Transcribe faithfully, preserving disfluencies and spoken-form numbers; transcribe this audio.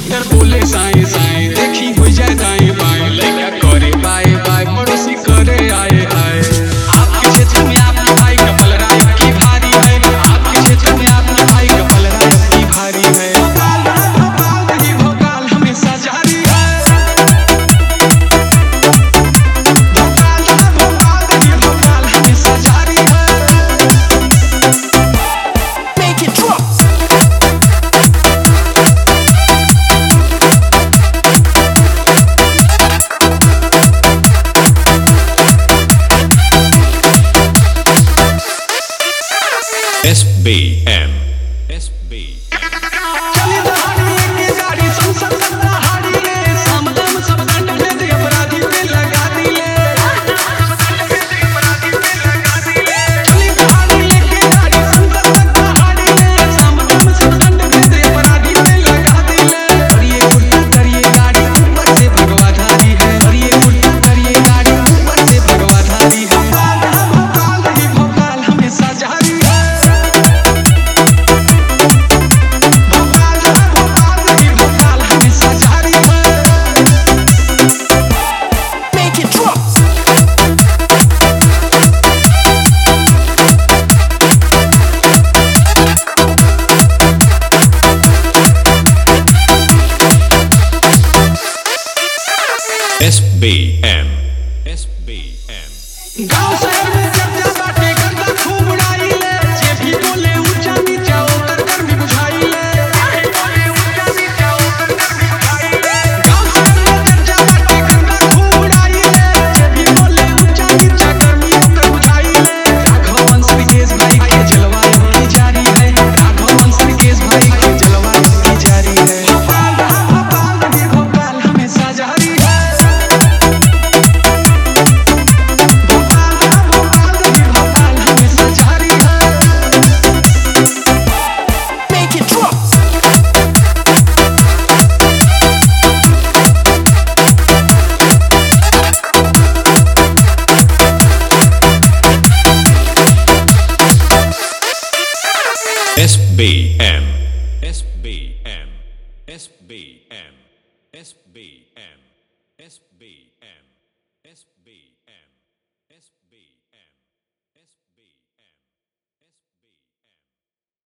Doctor बोले साए साए देखी हो जाए दाएं बाएं लड़का करे बाए बाए पड़ोसी करे आए आए। आपके क्षेत्र में आपके भाई का पलड़ा की भारी है, आपके क्षेत्र में आपके भाई का पलड़ा की भारी है। भोकाल ये भोकाल हमेशा जारी है, भोकाल भोकाल ये भोकाल हमेशा जारी है। Make it drop। S B M S B चली दहाड़ी की गाड़ी संसद सत्ता हाड़ी ले, सामदाम सब दंड भेद अपराधी पे लगा दिले। चली दहाड़ी की गाड़ी संसद सत्ता हाड़ी ले, सामदाम सब दंड भेद अपराधी पे लगा दिले। और ये उल्टा करिए गाड़ी ऊपर से भगवाधारी है, और ये उल्टा करिए गाड़ी ऊपर से भगवाधारी है। भोकाल ही भोकाल हमेशा जारी है, S B M S B M गाँव शहर में चर्चा बाटे करता खूब उड़ाई ले, जे भी बोले ऊंचा नीचा उतर कर भी बुझाई ले। गाँव शहर में चर्चा बाटे करता खूब उड़ाई ले, जे भी बोले ऊंचा नीचा कर भी उतर बुझाई ले। राघव वंश विकेश भाई के जलवा की जारी है, राघव वंश विकेश भाई के जलवा की जारी है। भोकाल भोकाल ये भोकाल हमेशा जारी है, S B M S B M S B M S B M S B M S